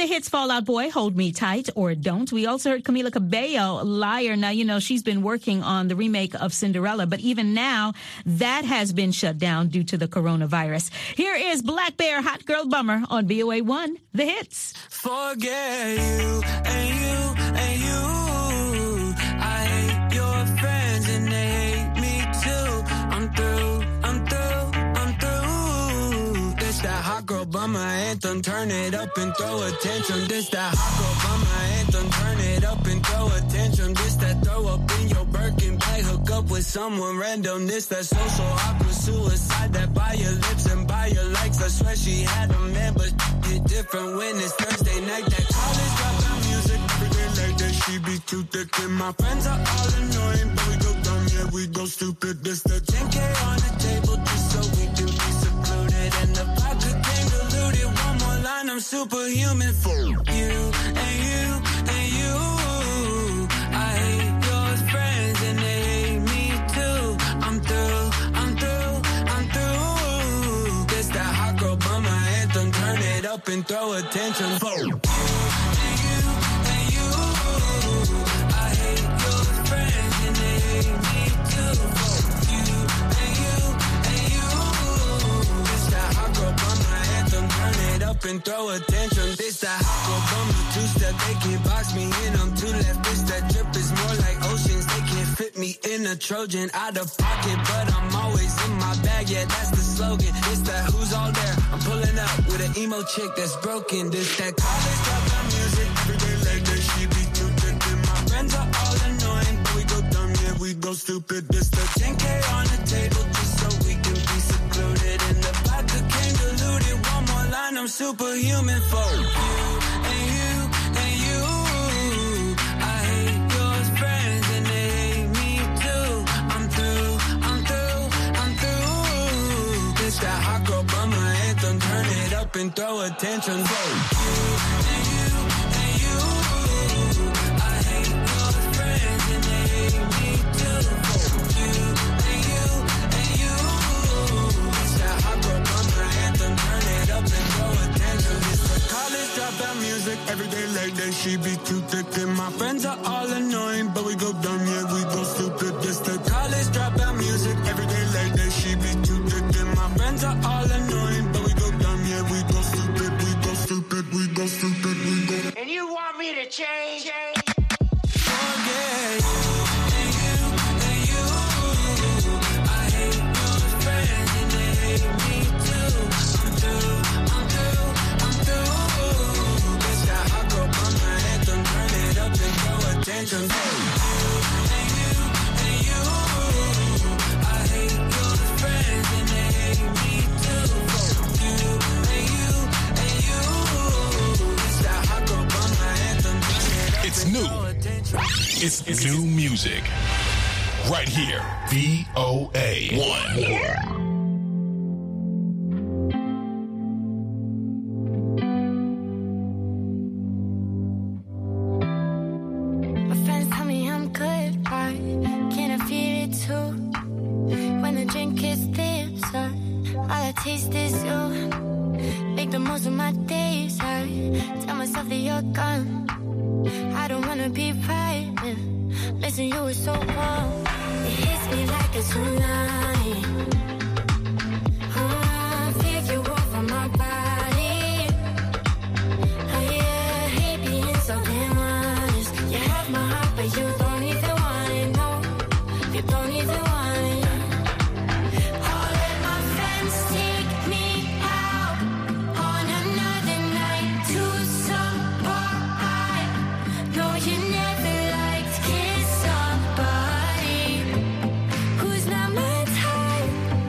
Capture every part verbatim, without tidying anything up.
hits Fall Out Boy, Hold Me Tight, or Don't. We also heard Camila Cabello, Liar. Now, you know, she's been working on the remake of Cinderella, but even now, that has been shut down due to the coronavirus. Here is Black Bear, Hot Girl Bummer on V O A one, The Hits. Forget you and you and you. I hate your friends and they hate me too. I'm through, I'm through, I'm through. This that hot girl bummer anthem. Turn it up and throw a tantrum. This that hot girl bummer anthem. Turn it up and throw a tantrum. This that throw up in your Birkin bag. Hook up with someone random. This that social awkward suicide. That buy your lips and buy your likes. I swear she had a man, but get different when it's Thursday night. That college dropout music, everything like that. She be too thick and my friends are all annoying, but we go dumb, yeah, we go stupid. This the ten K on the table just so we can be secluded, and the vodka came diluted. One more line, I'm superhuman for you and you and you. I hate your friends and they hate me too. I'm through, I'm through, I'm through. This that hot girl bummer anthem. Turn it up and throw attention for you and you and you. I hate your friends and they hate me too. You and you and you. This that hot girl bummer anthem. Turn it up and throw attention. This that hot girl bummer two-step. They can't box me in. I'm too left. This that drip is more like oceans. They can't fit me in a Trojan. Out of pocket, but I'm always in my bag. Yeah, that's the slogan. It's that who's all there. I'm pulling up with an emo chick that's broken. This that college dropout music. Everyday like that. She be too thick and my friends are all annoying, but we go dumb, yeah, we go stupid. This the ten K on the table just so we can be secluded, and the vodka came diluted. One more line, I'm superhuman for you and you and you. I hate your friends and they hate me too. I'm through, I'm through, I'm through. This that hot girl bummer anthem. Turn it up and throw attention for you and you and you. I hate your friends and they hate me too. You and you and you. This that hot girl bummer anthem. Turn it up and throw attention. This the college dropout music. Every day like that. She be too thick and my friends are all annoying, but we go dumb, yeah, we go stupid. This the college dropout music. Every day like that. She be too thick and my friends are all annoying, but we go dumb, yeah, we go stupid, we go stupid, we go stupid, we go. And you want me to change? Forget you and you and you. I hate your friends and they hate me too. I'm through, I'm through, I'm through. This that hot girl bummer anthem. Turn it up and throw attention for you and you and you. I hate your friends and they hate me too. You and you and you. This that hot girl bummer anthem. It's new. It's, it's new music. Right here. V O A one. Taste is you. Make the most of my days. I tell myself that you're gone. I don't wanna be right. Missing you is so wrong. It hits me like a tsunami. Oh, I feel you over my body. Oh yeah, I hate being so damn honest. You have my heart, but you don't even want it. No, you don't even want it. Who's not my type?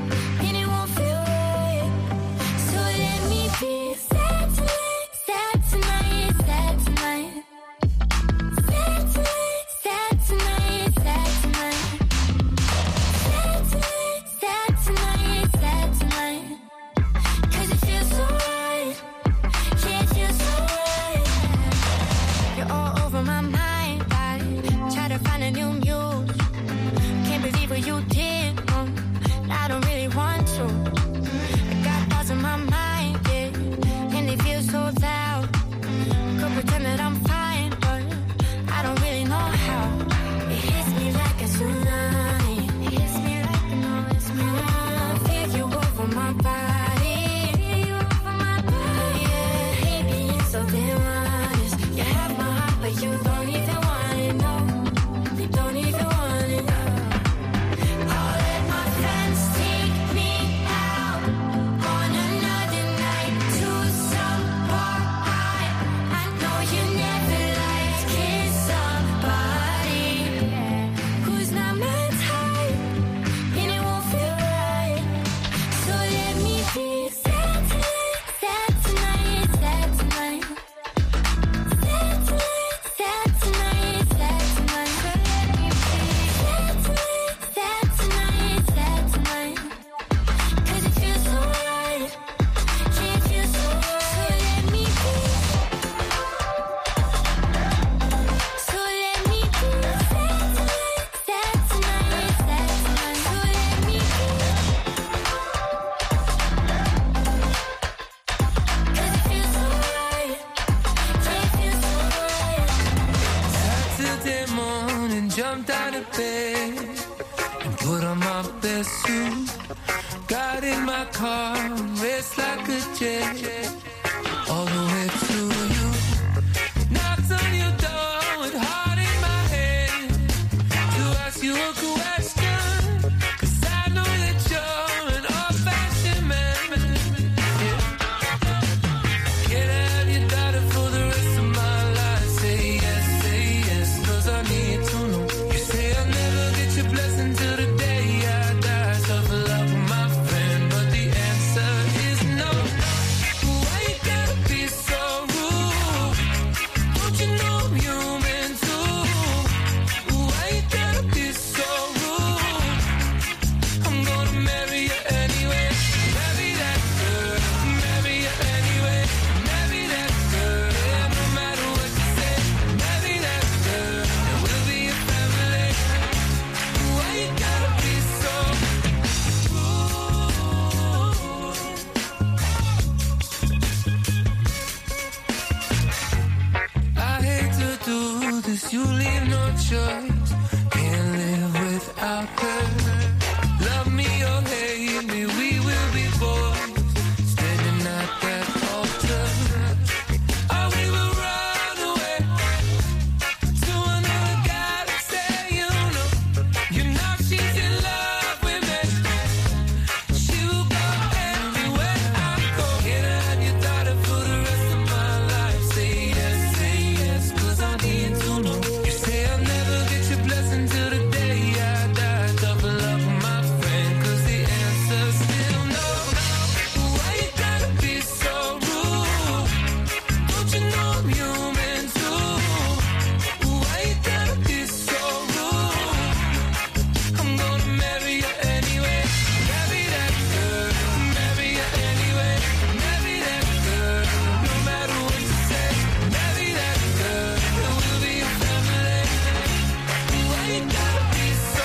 jumped out of bed and put on my best suit. Got in my car, raced like a jet, all the way to you. Knocked on your door with heart in my head to ask you a question, 'cause I know that you're an old-fashioned man. Yeah. Can I have your daughter for the rest of my life? Say yes, say yes, 'cause I need to know. You say I'll never get your blessing till the day I die. Tough love, my friend, but the answer is no. Why you gotta be so rude? Don't you know I'm human too? Why you gotta be so rude? I'm gonna marry you anyway. Marry that girl, marry you anyway. Marry that girl, yeah, no matter what you say. Marry that girl, and we'll be a family. Why you gotta be so rude? I hate to do this, you leave no choice. Can't live without her. Love me or hate me, we will be boys, standing at that altar. Or we will run away to another galaxy, you know. You know she's in love with me. She will go everywhere I go. Can I have your daughter for the rest of my life? Say yes, say yes, 'cause I need to know. You say I'll never get your blessing till the day I die. Tough love, my friend, 'cause the answer's still no. Why you gotta be so rude? Don't you know I'm human too? Why you gotta be so rude? I'm gonna marry you anyway. Marry that girl, marry you anyway. Marry that girl, no matter what you say. Marry that girl, and we'll be a family. Why you gotta be so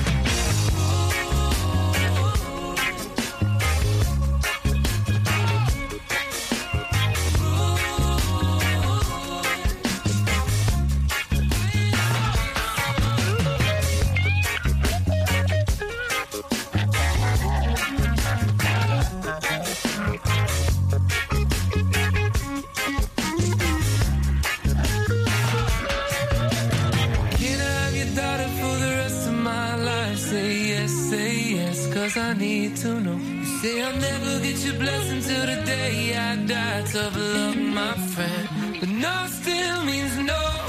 Can I have your daughter for the rest of my life? Say yes, say yes, 'cause I need to know. You say I'll never get your blessing till the day I die. Tough love, my friend, but no still means no.